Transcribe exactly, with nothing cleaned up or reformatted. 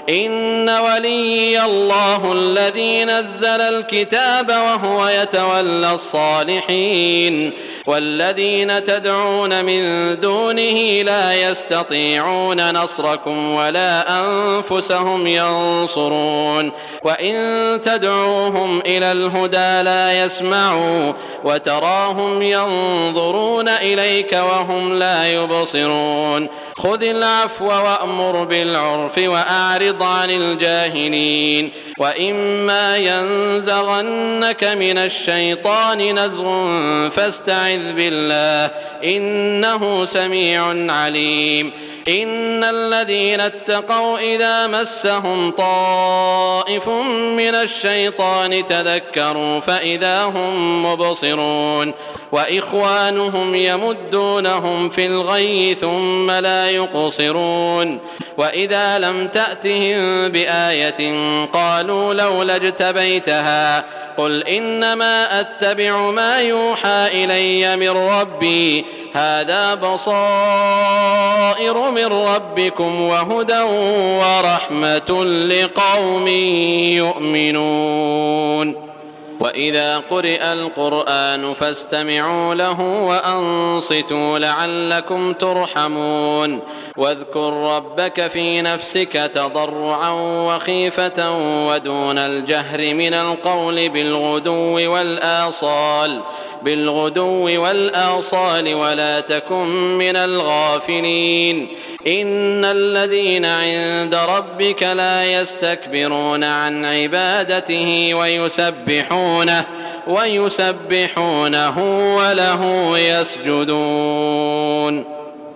إن وليي الله الذي نزل الكتاب وهو يتولى الصالحين والذين تدعون من دونه لا يستطيعون نصركم ولا أنفسهم ينصرون وإن تدعوهم إلى الهدى لا يسمعوا وتراهم ينظرون إليك وهم لا يبصرون خذ العفو وأمر بالعرف وأعرض عن الجاهلين وإما ينزغنك من الشيطان نزغ فاستعذ بالله إنه سميع عليم إن الذين اتقوا إذا مسهم طائف من الشيطان تذكروا فإذا هم مبصرون وإخوانهم يمدونهم في الغي ثم لا يقصرون وإذا لم تأتهم بآية قالوا لولا اجتبيتها قل إنما أتبع ما يوحى إلي من ربي هذا بصائر من ربكم وهدى ورحمة لقوم يؤمنون وإذا قرئ القرآن فاستمعوا له وأنصتوا لعلكم ترحمون واذكر ربك في نفسك تضرعا وخيفة ودون الجهر من القول بالغدو والآصال بالغدو والآصال ولا تكن من الغافلين إن الذين عند ربك لا يستكبرون عن عبادته ويسبحونه ويسبحونه وله يسجدون.